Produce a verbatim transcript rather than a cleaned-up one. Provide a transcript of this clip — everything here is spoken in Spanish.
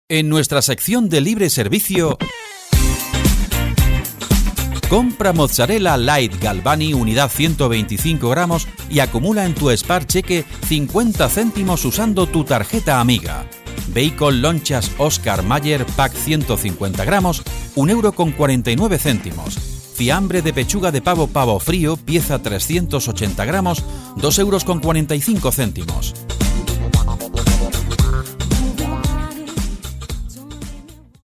En nuestra sección de libre servicio, compra mozzarella light Galvani unidad ciento veinticinco gramos y acumula en tu Spar Cheque cincuenta céntimos usando tu tarjeta amiga. Bacon lonchas Oscar Mayer pack ciento cincuenta gramos, un euro con cuarenta y nueve céntimos. Fiambre de pechuga de pavo pavo frío, pieza trescientos ochenta gramos, dos euros con cuarenta y cinco céntimos.